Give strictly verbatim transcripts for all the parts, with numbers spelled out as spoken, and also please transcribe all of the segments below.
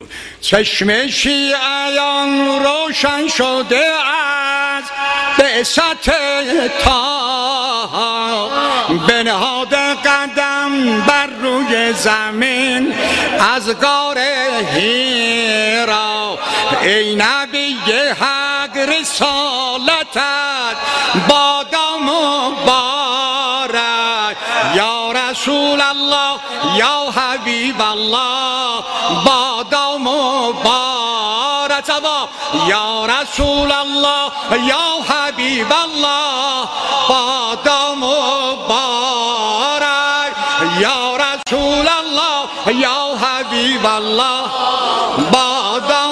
چشم شیعیان روشن شده از بعثت طه، بنهاد قدم بر روی زمین از غار حرا. ای نبی حق رسالتت بادا مبارک، یا رسول الله یا حبیب الله بادا مبارک. یا رسول الله یا حبیب الله بادا مبارک، یا رسول الله یا حبیب الله بادا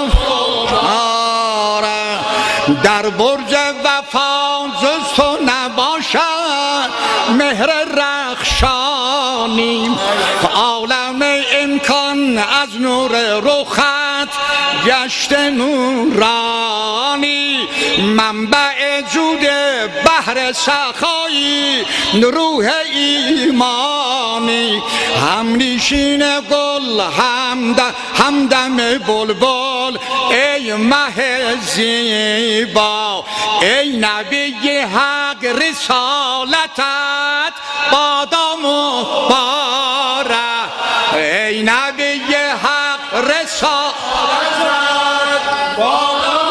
مبارک. در برج وفا جز تو نباشد مهر رخشانی، عالم امکان از نور رخت گشت نورانی. منبع جود بحر سخایی روح ایمانی، هم نشین گل همدم همدم بلبل ای مه زیبا. ای نبی حق رسالتت بادا مبارک، ای نبی حق رسالتت بادا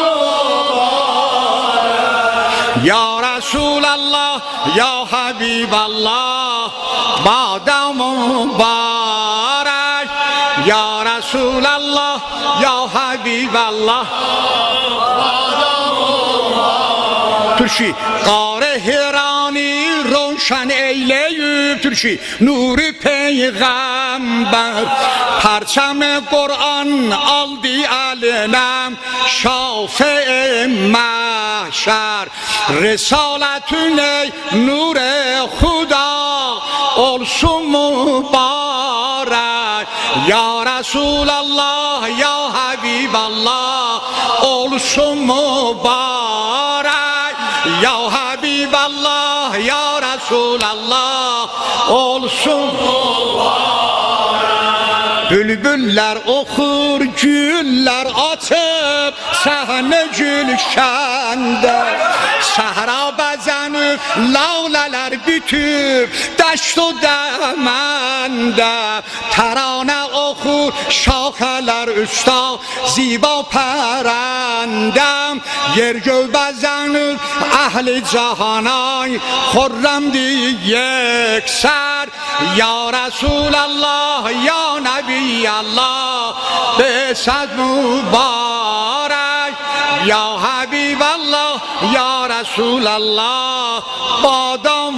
مبارک. یا رسول الله یا حبیب الله بادا مبارک، یا رسول الله یا حبیب الله بادا مبارک. ترشی غار حرانی روشن ایلیوب ترشی نور پیغمبر، پرچم قرآن آلدی علنم شافع محشر. رسالتون نور خدا اولسون مبارک، یا رسول الله یا حبیب الله اولسون مبارک، یا حبیب الله یا رسول الله اولسون مبارک. Bülbüller okur, güller açıp sahne gülşende, sahra bezenip laleler bitip deşt o demende. Terane okur şaheler üsta ziba perendem, yer göv bezenip ehli cahanay khurremdi yekser. Ya Resulallah ya Nebi Allah besed mübarek, ya Habib Allah ya Resulallah bada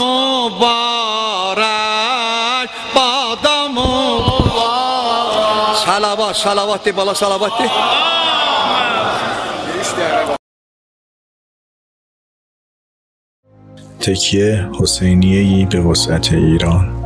mübarek, bada mübarek. Salavat salavat de bala salavat de. تکیه حسینیه‌ای به وسعت ایران.